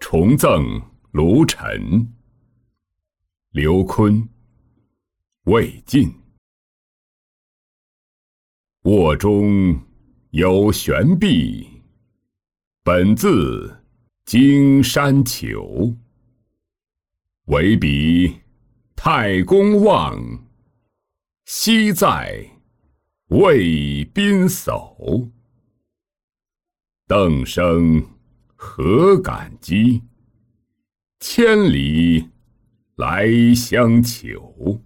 重赠卢陈。刘琨，魏晋。卧中有悬壁，本自荆山求。唯比太公望，昔在魏宾叟。邓生何感激？千里来相求。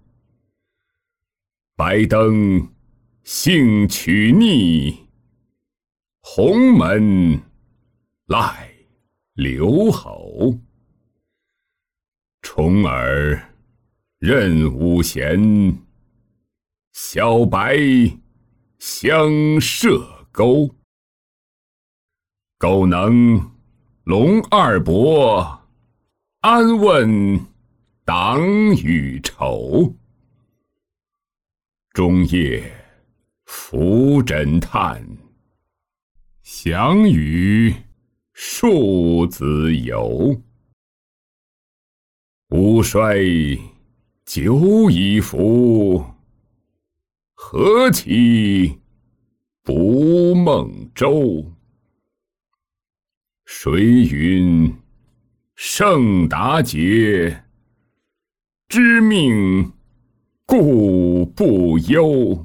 白登幸取逆，鸿门赖留侯。重耳任五弦，小白相射钩。苟能龙二伯，安问党与仇。终夜伏枕叹，想与庶子游。吾衰久已服，何其不梦舟。谁云胜达节，知命故不忧。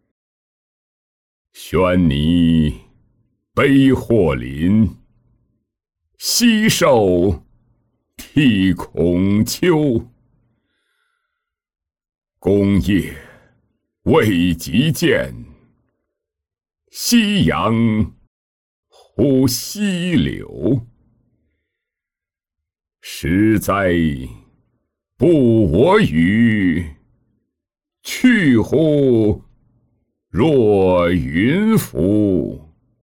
宣尼悲祸临，西受涕孔丘。功业未及见，夕阳乎西流。实哉不我与，去乎若云浮。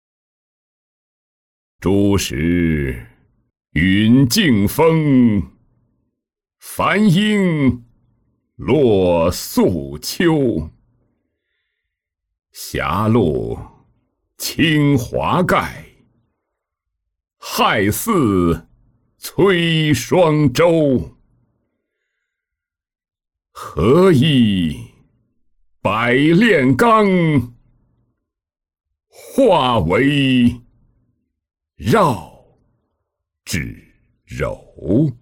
诸时云劲风，繁英落素秋。狭路清华盖，害似催双舟。何以百炼钢，化为绕指柔。